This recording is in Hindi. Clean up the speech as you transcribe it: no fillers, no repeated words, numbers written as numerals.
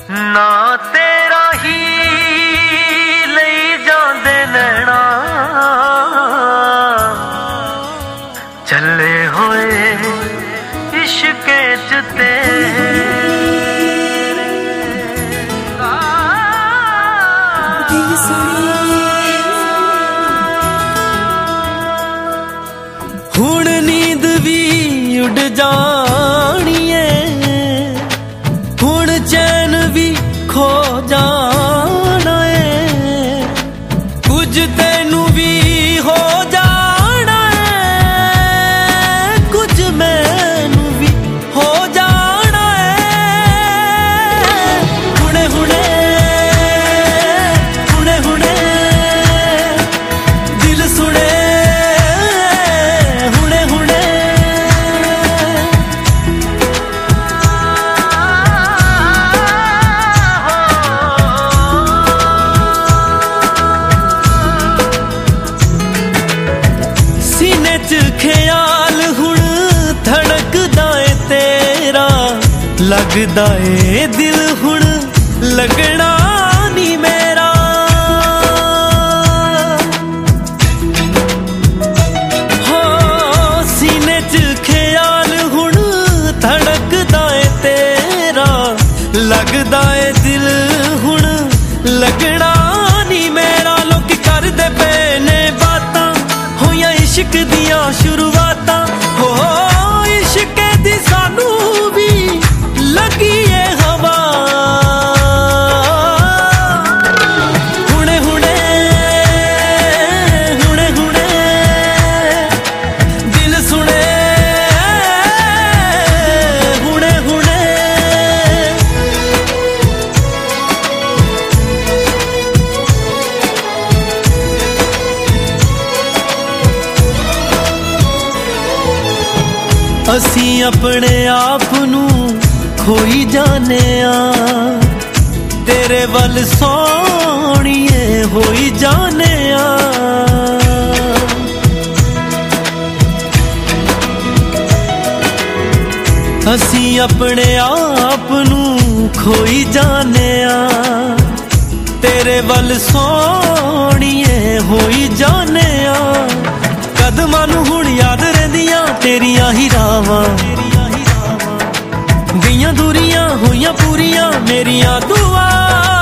ना तेरा ही ले जांदे नैना चले होए इश्के च तेरे हुण नींद भी उड़ जानी है, हुण चैन भी खो जाना है, कुछ तेनू भी हो जाना है, कुछ मैनू भी हो जाना है। हुणे हुणे हुणे हुणे दिल सुने ख्याल हुण धड़कदा है तेरा, लगदा है दिल हुण लगना नी मेरा। हो सीने च ख्याल हुण धड़कदा है तेरा, लगदा है दिल हुण लगना नी मेरा। लोग करदे पे ने बातां होया इश्क दियां शुरुआतां, हो इश्क दी सानू भी लगी है हवा। हुणे हुणे हुणे हुणे दिल सुने हुणे हुणे। असी अपने आप नू खोई जाने आ, तेरे वल सोहणिए होई जाने आ। असी अपने आप नू खोई जाने आ, तेरे वल सोहणिए होई जाने आ। कदमां नू हुण याद रहिंदियां तेरियां ही रावां, गईयां दूरियां होइयां पूरियां मेरियां दुआ।